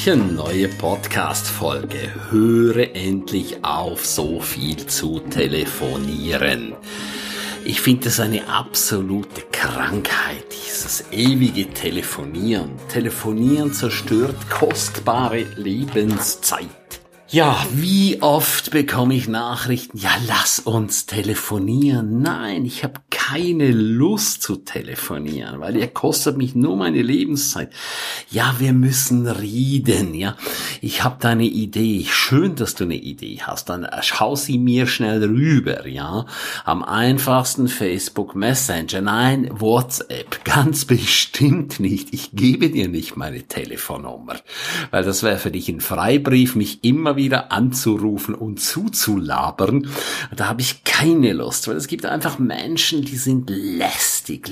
Hallöchen, neue Podcast-Folge. Höre endlich auf, so viel zu telefonieren. Ich finde das eine absolute Krankheit, dieses ewige Telefonieren. Telefonieren zerstört kostbare Lebenszeit. Ja, wie oft bekomme ich Nachrichten, ja, lass uns telefonieren. Nein, ich habe keine Lust zu telefonieren, weil ihr kostet mich nur meine Lebenszeit. Ja, wir müssen reden, ja. Ich habe da eine Idee. Schön, dass du eine Idee hast. Dann schau sie mir schnell rüber, ja. Am einfachsten Facebook Messenger. Nein, WhatsApp. Ganz bestimmt nicht. Ich gebe dir nicht meine Telefonnummer, weil das wäre für dich ein Freibrief, mich immer wieder anzurufen und zuzulabern. Da habe ich keine Lust, weil es gibt einfach Menschen, die sind lästig.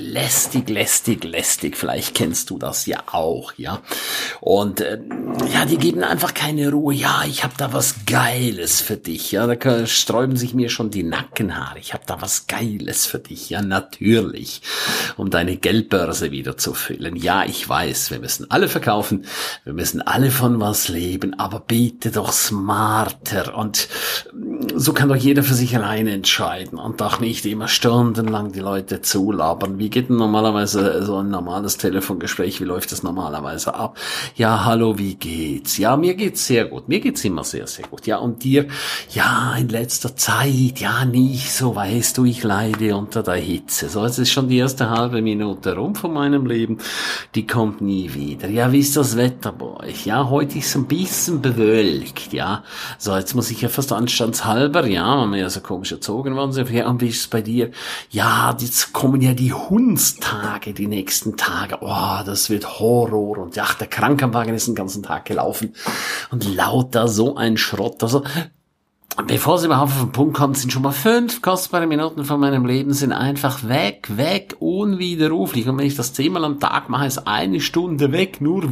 Vielleicht kennst du das ja auch, ja. Und ja, die geben einfach keine Ruhe. Ja, ich habe da was Geiles für dich. Ja, da sträuben sich mir schon die Nackenhaare. Ich habe da was Geiles für dich. Ja, natürlich, um deine Geldbörse wieder zu füllen. Ja, ich weiß, wir müssen alle verkaufen, wir müssen alle von was leben, aber bitte doch smarter, und so kann doch jeder für sich alleine entscheiden und doch nicht immer stundenlang die Leute zulabern. Wie geht denn normalerweise so ein normales Telefongespräch? Wie läuft das normalerweise ab? Ja, hallo, wie geht's? Ja, mir geht's sehr gut. Mir geht's immer sehr, sehr gut. Ja, und dir? Ja, in letzter Zeit, ja, nicht so, weißt du, ich leide unter der Hitze. So, jetzt ist schon die erste halbe Minute rum von meinem Leben. Die kommt nie wieder. Ja, wie ist das Wetter bei euch? Ja, heute ist es ein bisschen bewölkt, ja. So, jetzt muss ich ja fast anstandshalber, ja, weil wir ja so komisch erzogen worden sind. Ja, und wie ist es bei dir? Ja, jetzt kommen ja die Hundstage, die nächsten Tage. Oh, das wird Horror. Und ja, der Krankenwagen ist den ganzen Tag gelaufen. Und lauter so ein Schrott. Also, bevor es überhaupt auf den Punkt kommt, sind schon mal 5 kostbare Minuten von meinem Leben sind einfach weg, unwiderruflich. Und wenn ich das 10-mal am Tag mache, ist 1 Stunde weg, nur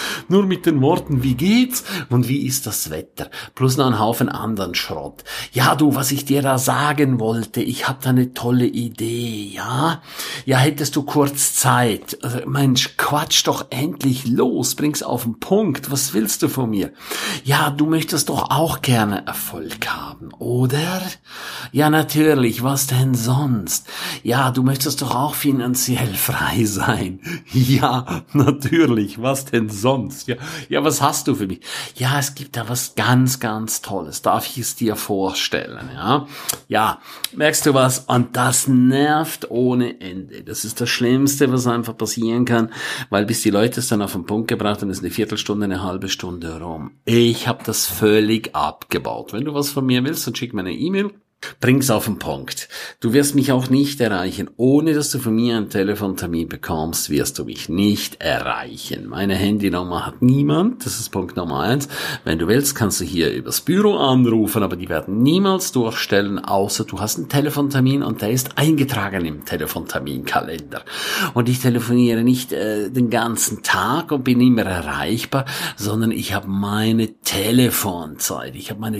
mit den Worten, wie geht's und wie ist das Wetter? Plus noch ein Haufen anderen Schrott. Ja, du, was ich dir da sagen wollte, ich hab da eine tolle Idee, ja? Ja, hättest du kurz Zeit? Mensch, quatsch doch endlich los, bring's auf den Punkt. Was willst du von mir? Ja, du möchtest doch auch gerne Erfolg haben, oder? Ja, natürlich, was denn sonst? Ja, du möchtest doch auch finanziell frei sein. Ja, natürlich, was denn sonst? Ja, was hast du für mich? Ja, es gibt da was ganz, ganz Tolles. Darf ich es dir vorstellen, ja? Ja, merkst du was? Und das nervt ohne Ende. Das ist das Schlimmste, was einfach passieren kann, weil bis die Leute es dann auf den Punkt gebracht haben, ist eine Viertelstunde, eine halbe Stunde rum. Ich habe das völlig abgebaut. Wenn du was von mir willst, dann schick mir eine E-Mail. Bring's auf den Punkt. Du wirst mich auch nicht erreichen. Ohne dass du von mir einen Telefontermin bekommst, wirst du mich nicht erreichen. Meine Handynummer hat niemand. Das ist Punkt Nummer 1. Wenn du willst, kannst du hier übers Büro anrufen, aber die werden niemals durchstellen, außer du hast einen Telefontermin und der ist eingetragen im Telefonterminkalender. Und ich telefoniere nicht den ganzen Tag und bin immer erreichbar, sondern ich habe meine Telefonzeit. Ich habe meine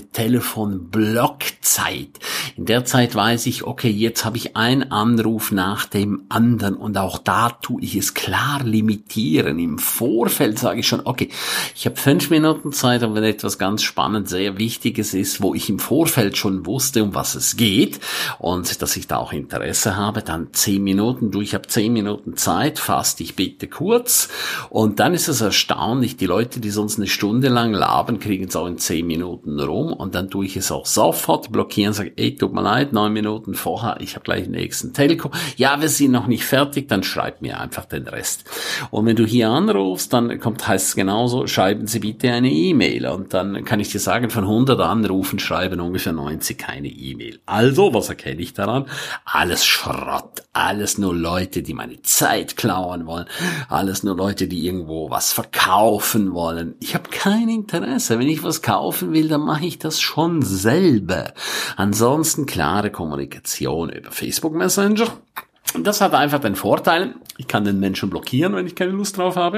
Telefonblockzeit. In der Zeit weiß ich, okay, jetzt habe ich einen Anruf nach dem anderen, und auch da tue ich es klar limitieren. Im Vorfeld sage ich schon, okay, ich habe 5 Minuten Zeit, und wenn etwas ganz spannend, sehr Wichtiges ist, wo ich im Vorfeld schon wusste, um was es geht und dass ich da auch Interesse habe, dann 10 Minuten. Du, ich habe 10 Minuten Zeit, fass dich bitte kurz. Und dann ist es erstaunlich, die Leute, die sonst eine Stunde lang labern, kriegen es auch in 10 Minuten rum, und dann tue ich es auch sofort blockieren, sage, tut mir leid, 9 Minuten vorher, ich habe gleich den nächsten Telco. Ja, wir sind noch nicht fertig, dann schreib mir einfach den Rest. Und wenn du hier anrufst, dann heißt es genauso, schreiben Sie bitte eine E-Mail. Und dann kann ich dir sagen, von 100 Anrufen schreiben ungefähr 90 keine E-Mail. Also, was erkenne ich daran? Alles Schrott, alles nur Leute, die meine Zeit klauen wollen, alles nur Leute, die irgendwo was verkaufen wollen. Ich habe kein Interesse. Wenn ich was kaufen will, dann mache ich das schon selber. Ansonsten klare Kommunikation über Facebook Messenger. Das hat einfach den Vorteil, ich kann den Menschen blockieren, wenn ich keine Lust drauf habe.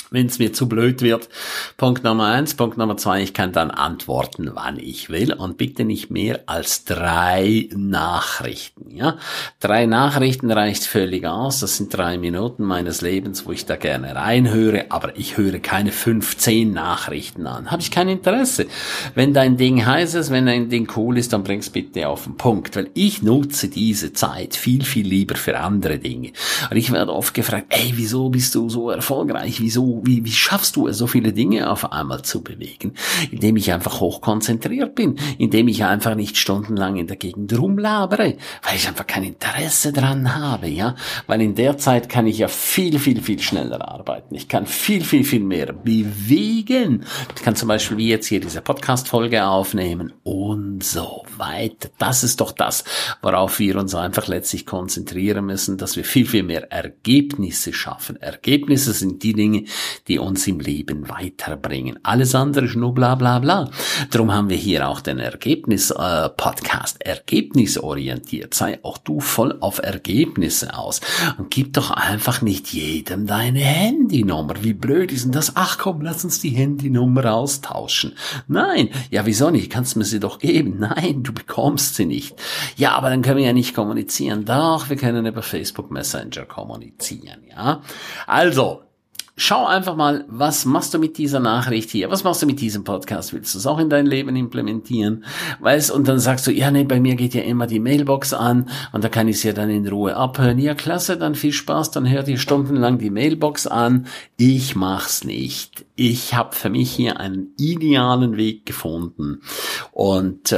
wenn es mir zu blöd wird. Punkt Nummer 1. Punkt Nummer 2, ich kann dann antworten, wann ich will und bitte nicht mehr als 3 Nachrichten. Ja, 3 Nachrichten reicht völlig aus. Das sind 3 Minuten meines Lebens, wo ich da gerne reinhöre, aber ich höre keine 15 Nachrichten an. Habe ich kein Interesse. Wenn dein Ding heiß ist, wenn dein Ding cool ist, dann bring's bitte auf den Punkt, weil ich nutze diese Zeit viel, viel lieber für andere Dinge. Und ich werde oft gefragt, ey, wieso bist du so erfolgreich? Wie schaffst du es, so viele Dinge auf einmal zu bewegen? Indem ich einfach hochkonzentriert bin, indem ich einfach nicht stundenlang in der Gegend rumlabere, weil ich einfach kein Interesse dran habe, ja? Weil in der Zeit kann ich ja viel, viel, viel schneller arbeiten. Ich kann viel, viel, viel mehr bewegen. Ich kann zum Beispiel wie jetzt hier diese Podcast-Folge aufnehmen und so weiter. Das ist doch das, worauf wir uns einfach letztlich konzentrieren müssen, dass wir viel, viel mehr Ergebnisse schaffen. Ergebnisse sind die Dinge, die uns im Leben weiterbringen. Alles andere ist nur bla bla bla. Darum haben wir hier auch den Ergebnis-Podcast, ergebnisorientiert. Sei auch du voll auf Ergebnisse aus und gib doch einfach nicht jedem deine Handynummer. Wie blöd ist denn das? Ach komm, lass uns die Handynummer austauschen. Nein, ja wieso nicht? Kannst du mir sie doch geben? Nein, du bekommst sie nicht. Ja, aber dann können wir ja nicht kommunizieren. Doch, wir können über Facebook Messenger kommunizieren, ja. Also, schau einfach mal, was machst du mit dieser Nachricht hier? Was machst du mit diesem Podcast? Willst du es auch in dein Leben implementieren? Weißt, und dann sagst du, ja, nee, bei mir geht ja immer die Mailbox an und da kann ich es ja dann in Ruhe abhören. Ja, klasse, dann viel Spaß, dann hör dir stundenlang die Mailbox an. Ich mach's nicht. Ich habe für mich hier einen idealen Weg gefunden und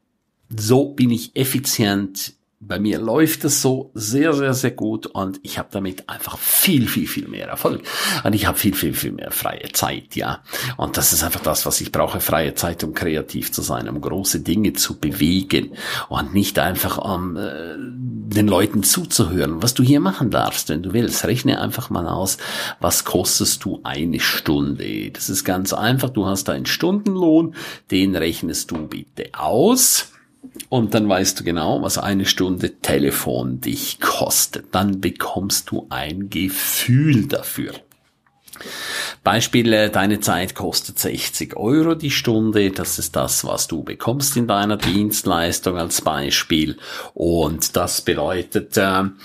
so bin ich effizient. Bei mir läuft es so sehr, sehr, sehr gut und ich habe damit einfach viel, viel, viel mehr Erfolg. Und ich habe viel, viel, viel mehr freie Zeit, ja. Und das ist einfach das, was ich brauche, freie Zeit, um kreativ zu sein, um große Dinge zu bewegen und nicht einfach den Leuten zuzuhören, was du hier machen darfst, wenn du willst. Rechne einfach mal aus, was kostest du eine Stunde. Das ist ganz einfach, du hast einen Stundenlohn, den rechnest du bitte aus. Und dann weißt du genau, was eine Stunde Telefon dich kostet. Dann bekommst du ein Gefühl dafür. Beispiel, deine Zeit kostet 60 Euro die Stunde. Das ist das, was du bekommst in deiner Dienstleistung als Beispiel. Und das bedeutet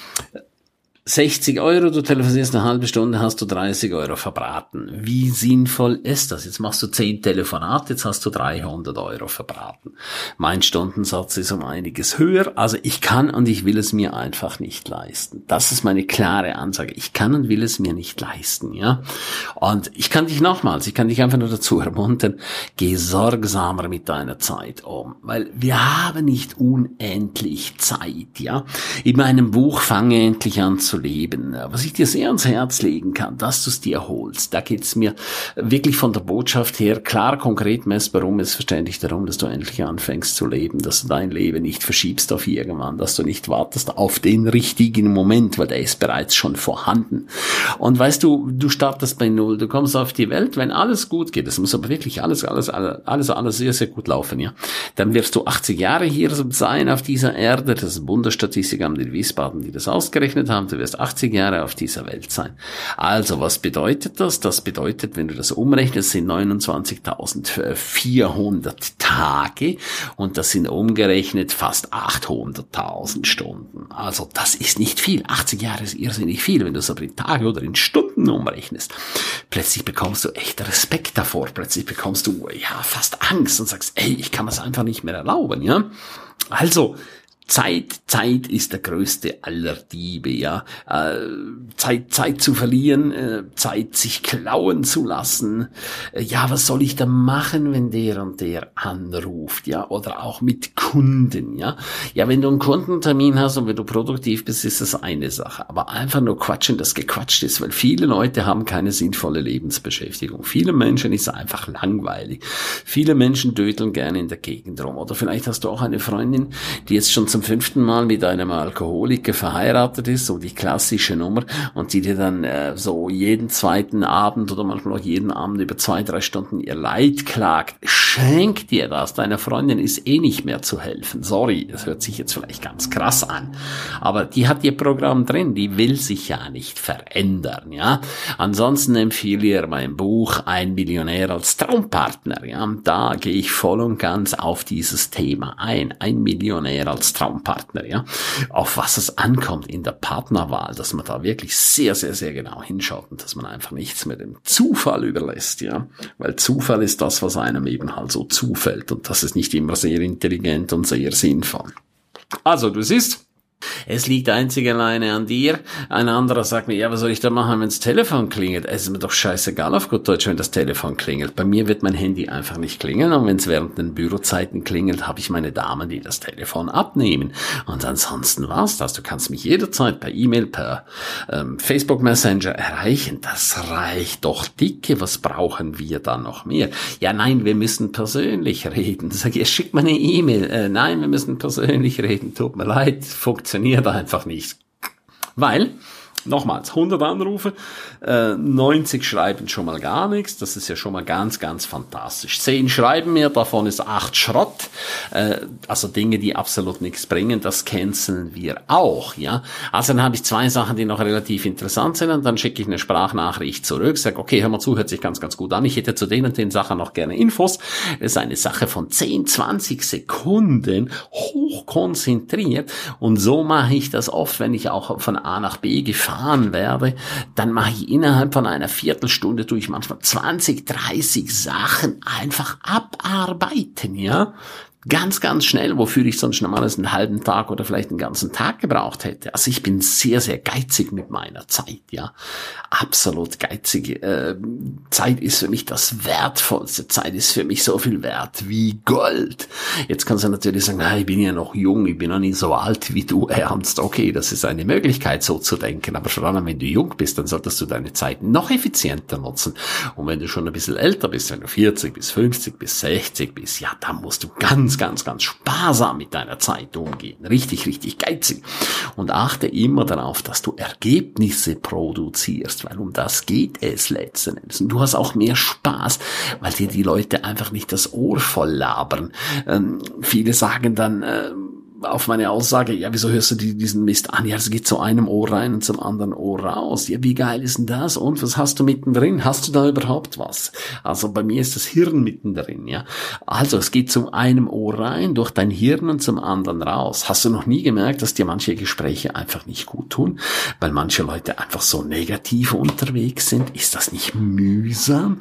60 Euro, du telefonierst eine halbe Stunde, hast du 30 Euro verbraten. Wie sinnvoll ist das? Jetzt machst du 10 Telefonate, jetzt hast du 300 Euro verbraten. Mein Stundensatz ist um einiges höher, also ich kann und ich will es mir einfach nicht leisten. Das ist meine klare Ansage. Ich kann und will es mir nicht leisten, ja. Und ich kann dich einfach nur dazu ermuntern, geh sorgsamer mit deiner Zeit um, weil wir haben nicht unendlich Zeit, ja. In meinem Buch Fange endlich an zu leben, was ich dir sehr ans Herz legen kann, dass du es dir holst. Da geht's mir wirklich von der Botschaft her klar, konkret, messbar, verständlich darum, dass du endlich anfängst zu leben, dass du dein Leben nicht verschiebst auf irgendwann, dass du nicht wartest auf den richtigen Moment, weil der ist bereits schon vorhanden. Und weißt du, du startest bei Null, du kommst auf die Welt, wenn alles gut geht, es muss aber wirklich alles sehr, sehr gut laufen, ja, dann wirst du 80 Jahre hier sein auf dieser Erde, das ist Bundesstatistik in Wiesbaden, die das ausgerechnet haben, du wirst 80 Jahre auf dieser Welt sein. Also, was bedeutet das? Das bedeutet, wenn du das umrechnest, sind 29.400 Tage und das sind umgerechnet fast 800.000 Stunden. Also, das ist nicht viel. 80 Jahre ist irrsinnig viel. Wenn du es aber in Tage oder in Stunden umrechnest, plötzlich bekommst du echt Respekt davor. Plötzlich bekommst du, ja, fast Angst und sagst, ey, ich kann das einfach nicht mehr erlauben, ja. Also, Zeit ist der größte aller Diebe, ja. Zeit zu verlieren, Zeit sich klauen zu lassen. Ja, was soll ich da machen, wenn der und der anruft, ja? Oder auch mit Kunden, ja. Ja, wenn du einen Kundentermin hast und wenn du produktiv bist, ist das eine Sache. Aber einfach nur quatschen, das gequatscht ist, weil viele Leute haben keine sinnvolle Lebensbeschäftigung. Viele Menschen ist einfach langweilig. Viele Menschen dödeln gerne in der Gegend rum. Oder vielleicht hast du auch eine Freundin, die jetzt schon zum 5. Mal mit einem Alkoholiker verheiratet ist, so die klassische Nummer, und die dir dann so jeden zweiten Abend oder manchmal auch jeden Abend über 2-3 Stunden ihr Leid klagt, schenk dir das. Deiner Freundin ist eh nicht mehr zu helfen. Sorry, das hört sich jetzt vielleicht ganz krass an, aber die hat ihr Programm drin, die will sich ja nicht verändern, ja. Ansonsten empfehle ich mein Buch Ein Millionär als Traumpartner, ja. Da gehe ich voll und ganz auf dieses Thema ein. Ein Millionär als Traumpartner, ja. Auf was es ankommt in der Partnerwahl, dass man da wirklich sehr, sehr, sehr genau hinschaut und dass man einfach nichts mehr dem Zufall überlässt, ja. Weil Zufall ist das, was einem eben halt so zufällt, und das ist nicht immer sehr intelligent und sehr sinnvoll. Also, du siehst, es liegt einzig alleine an dir. Ein anderer sagt mir, ja, was soll ich da machen, wenn das Telefon klingelt? Es ist mir doch scheißegal auf gut Deutsch, wenn das Telefon klingelt. Bei mir wird mein Handy einfach nicht klingeln, und wenn es während den Bürozeiten klingelt, habe ich meine Damen, die das Telefon abnehmen. Und ansonsten war's das. Du kannst mich jederzeit per E-Mail, per Facebook Messenger erreichen. Das reicht doch dicke. Was brauchen wir da noch mehr? Ja, nein, wir müssen persönlich reden. Sag ich, schick mir eine E-Mail. Nein, wir müssen persönlich reden. Tut mir leid, funktioniert einfach nicht. Weil, nochmals, 100 Anrufe, 90 schreiben schon mal gar nichts, das ist ja schon mal ganz, ganz fantastisch. 10 schreiben mir, davon ist 8 Schrott, also Dinge, die absolut nichts bringen, das canceln wir auch, ja. Also dann habe ich 2 Sachen, die noch relativ interessant sind, und dann schicke ich eine Sprachnachricht zurück, sage, okay, hör mal zu, hört sich ganz, ganz gut an, ich hätte zu den und den Sachen noch gerne Infos. Das ist eine Sache von 10, 20 Sekunden, hochkonzentriert, und so mache ich das oft, wenn ich auch von A nach B gefahren werde, dann mache ich innerhalb von einer Viertelstunde durch manchmal 20, 30 Sachen einfach abarbeiten, ja. Ganz, ganz schnell, wofür ich sonst normalerweise einen halben Tag oder vielleicht einen ganzen Tag gebraucht hätte. Also ich bin sehr, sehr geizig mit meiner Zeit, ja. Absolut geizig. Zeit ist für mich das Wertvollste. Zeit ist für mich so viel wert wie Gold. Jetzt kannst du natürlich sagen, ich bin ja noch jung, ich bin noch nicht so alt wie du, Ernst. Okay, das ist eine Möglichkeit, so zu denken. Aber vor allem, wenn du jung bist, dann solltest du deine Zeit noch effizienter nutzen. Und wenn du schon ein bisschen älter bist, wenn du 40 bis 50 bis 60 bist, ja, dann musst du ganz, ganz sparsam mit deiner Zeit umgehen. Richtig, richtig geizig. Und achte immer darauf, dass du Ergebnisse produzierst, weil um das geht es letzten Endes. Und du hast auch mehr Spaß, weil dir die Leute einfach nicht das Ohr voll labern. Viele sagen dann, auf meine Aussage, ja, wieso hörst du diesen Mist an? Ja, es geht zu einem Ohr rein und zum anderen Ohr raus. Ja, wie geil ist denn das? Und was hast du mittendrin? Hast du da überhaupt was? Also bei mir ist das Hirn mittendrin, ja. Also es geht zu einem Ohr rein, durch dein Hirn, und zum anderen raus. Hast du noch nie gemerkt, dass dir manche Gespräche einfach nicht gut tun? Weil manche Leute einfach so negativ unterwegs sind? Ist das nicht mühsam?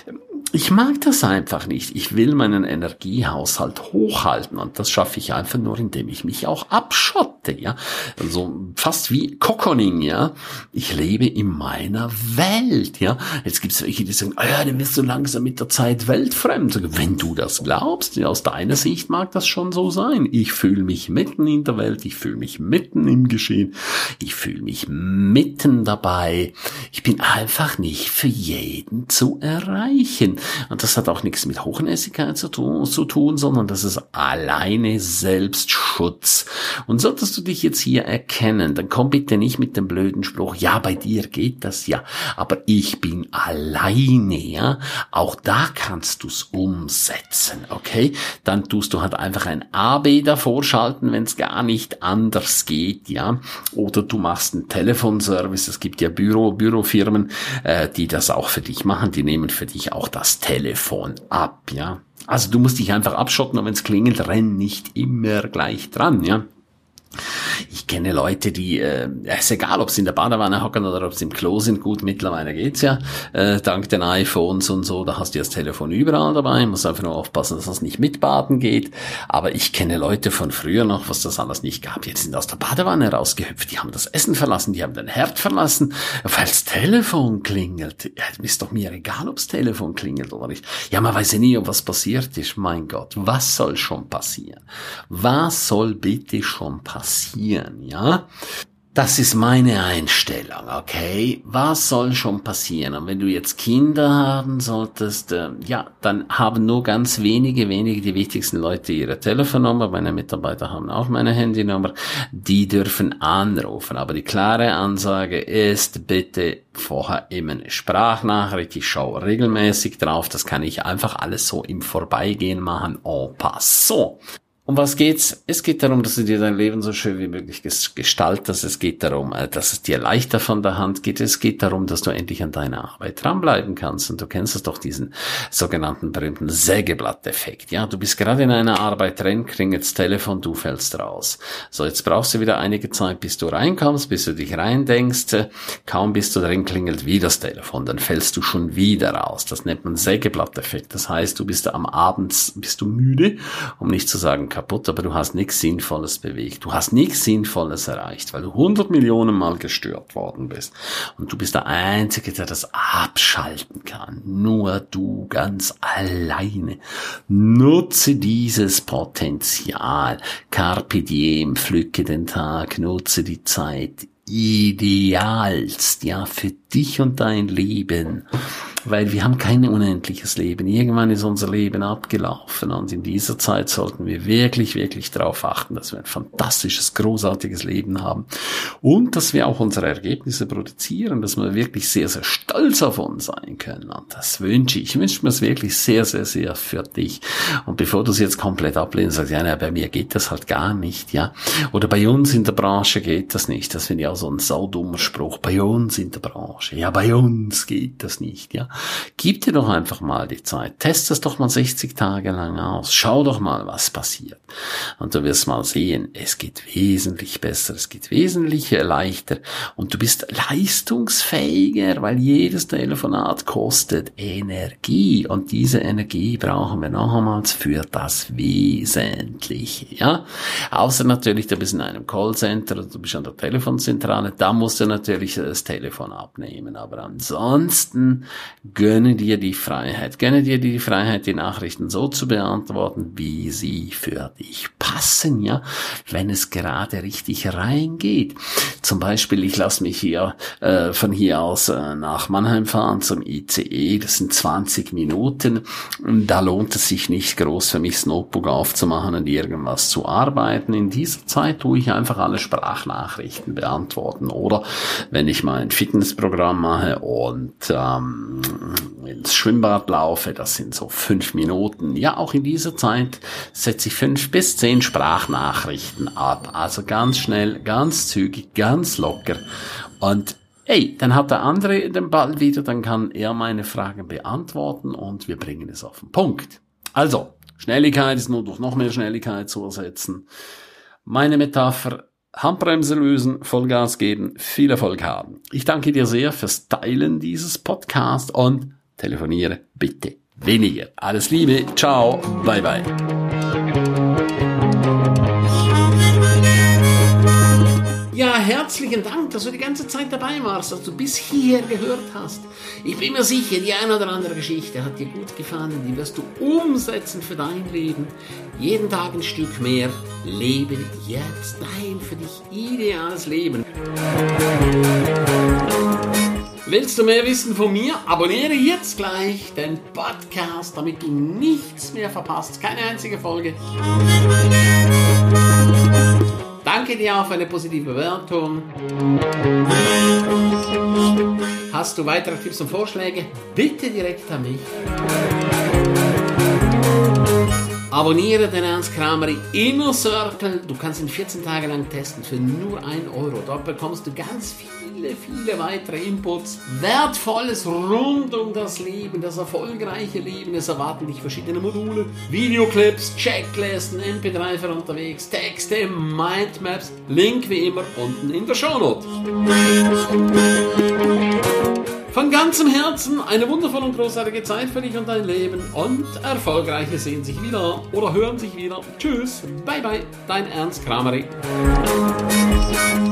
Ich mag das einfach nicht. Ich will meinen Energiehaushalt hochhalten, und das schaffe ich einfach nur, indem ich mich auch abschotte, ja. Also fast wie Cocooning, ja. Ich lebe in meiner Welt, ja. Jetzt gibt's welche, die sagen, dann wirst du langsam mit der Zeit weltfremd. Wenn du das glaubst, ja, aus deiner Sicht mag das schon so sein. Ich fühle mich mitten in der Welt, ich fühle mich mitten im Geschehen, ich fühle mich mitten dabei. Ich bin einfach nicht für jeden zu erreichen. Und das hat auch nichts mit Hochnäsigkeit zu tun, sondern das ist alleine Selbstschutz. Und solltest du dich jetzt hier erkennen, dann komm bitte nicht mit dem blöden Spruch, ja, bei dir geht das ja, aber ich bin alleine, ja. Auch da kannst du's umsetzen, okay? Dann tust du halt einfach ein AB davor schalten, wenn es gar nicht anders geht, ja. Oder du machst einen Telefonservice. Es gibt ja Bürofirmen, die das auch für dich machen, die nehmen für dich auch das Telefon ab, ja. Also du musst dich einfach abschotten, und wenn es klingelt, renn nicht immer gleich dran, ja. Ich kenne Leute, die, ist egal, ob sie in der Badewanne hocken oder ob sie im Klo sind, gut, mittlerweile geht's ja, dank den iPhones und so, da hast du das Telefon überall dabei, musst einfach nur aufpassen, dass das nicht mit Baden geht, aber ich kenne Leute von früher noch, was das alles nicht gab, jetzt sind aus der Badewanne rausgehüpft, die haben das Essen verlassen, die haben den Herd verlassen, weil das Telefon klingelt. Ja, ist doch mir egal, ob das Telefon klingelt oder nicht. Ja, man weiß ja nie, ob was passiert ist, mein Gott, was soll schon passieren? Was soll bitte schon passieren, ja? Das ist meine Einstellung, okay? Was soll schon passieren? Und wenn du jetzt Kinder haben solltest, dann haben nur ganz wenige, die wichtigsten Leute ihre Telefonnummer. Meine Mitarbeiter haben auch meine Handynummer. Die dürfen anrufen. Aber die klare Ansage ist, bitte vorher immer eine Sprachnachricht. Ich schaue regelmäßig drauf. Das kann ich einfach alles so im Vorbeigehen machen. En passant. Um was geht's? Es geht darum, dass du dir dein Leben so schön wie möglich gestaltest. Es geht darum, dass es dir leichter von der Hand geht. Es geht darum, dass du endlich an deiner Arbeit dranbleiben kannst. Und du kennst es doch, diesen sogenannten berühmten Sägeblatt-Effekt. Ja, du bist gerade in einer Arbeit drin, klingelt's Telefon, du fällst raus. So, jetzt brauchst du wieder einige Zeit, bis du reinkommst, bis du dich reindenkst. Kaum bist du drin, klingelt wieder das Telefon. Dann fällst du schon wieder raus. Das nennt man Sägeblatt-Effekt. Das heißt, du bist am Abend, bist du müde, um nicht zu sagen kaputt, aber du hast nichts Sinnvolles bewegt. Du hast nichts Sinnvolles erreicht, weil du 100 Millionen Mal gestört worden bist. Und du bist der Einzige, der das abschalten kann. Nur du ganz alleine. Nutze dieses Potenzial. Carpe diem, pflücke den Tag, nutze die Zeit idealst, ja, für dich und dein Leben. Weil wir haben kein unendliches Leben. Irgendwann ist unser Leben abgelaufen und in dieser Zeit sollten wir wirklich, wirklich darauf achten, dass wir ein fantastisches, großartiges Leben haben und dass wir auch unsere Ergebnisse produzieren, dass wir wirklich sehr, sehr stolz auf uns sein können. Und das wünsche ich. Ich wünsche mir es wirklich sehr, sehr, sehr für dich. Und bevor du es jetzt komplett ablehnst, sagst, ja, bei mir geht das halt gar nicht, ja. Oder bei uns in der Branche geht das nicht. Das finde ich auch so ein saudummer Spruch. Bei uns in der Branche. Ja, bei uns geht das nicht, ja. Gib dir doch einfach mal die Zeit. Test es doch mal 60 Tage lang aus. Schau doch mal, was passiert. Und du wirst mal sehen, es geht wesentlich besser, es geht wesentlich leichter und du bist leistungsfähiger, weil jedes Telefonat kostet Energie und diese Energie brauchen wir nochmals für das Wesentliche, ja. Außer natürlich, du bist in einem Callcenter oder du bist an der Telefonzentrale, da musst du natürlich das Telefon abnehmen, aber ansonsten gönne dir die Freiheit, die Nachrichten so zu beantworten, wie sie für dich passen, ja, wenn es gerade richtig reingeht. Zum Beispiel, ich lasse mich hier von hier aus nach Mannheim fahren zum ICE, das sind 20 Minuten, da lohnt es sich nicht groß für mich das Notebook aufzumachen und irgendwas zu arbeiten. In dieser Zeit tue ich einfach alle Sprachnachrichten beantworten oder wenn ich mal ein Fitnessprogramm mache und ins Schwimmbad laufe, das sind so 5 Minuten. Ja, auch in dieser Zeit setze ich 5 bis 10 Sprachnachrichten ab. Also ganz schnell, ganz zügig, ganz locker. Und hey, dann hat der andere den Ball wieder, dann kann er meine Fragen beantworten und wir bringen es auf den Punkt. Also, Schnelligkeit ist nur durch noch mehr Schnelligkeit zu ersetzen. Meine Metapher: Handbremse lösen, Vollgas geben, viel Erfolg haben. Ich danke dir sehr fürs Teilen dieses Podcasts und telefoniere bitte weniger. Alles Liebe, ciao, bye bye. Ja, herzlichen Dank, dass du die ganze Zeit dabei warst, dass du bis hierher gehört hast. Ich bin mir sicher, die eine oder andere Geschichte hat dir gut gefallen, die wirst du umsetzen für dein Leben. Jeden Tag ein Stück mehr. Lebe jetzt dein für dich ideales Leben. Willst du mehr wissen von mir? Abonniere jetzt gleich den Podcast, damit du nichts mehr verpasst. Keine einzige Folge. Danke dir auch für eine positive Bewertung. Hast du weitere Tipps und Vorschläge? Bitte direkt an mich. Abonniere den Ernst Kramer Inner Circle. Du kannst ihn 14 Tage lang testen für nur 1 €. Dort bekommst du ganz viele weitere Inputs. Wertvolles rund um das Leben, das erfolgreiche Leben. Es erwarten dich verschiedene Module, Videoclips, Checklisten, MP3 für unterwegs, Texte, Mindmaps. Link wie immer unten in der Shownote. Von ganzem Herzen eine wundervolle und großartige Zeit für dich und dein Leben und Erfolgreiche sehen sich wieder oder hören sich wieder. Tschüss, bye bye, dein Ernst Kramer.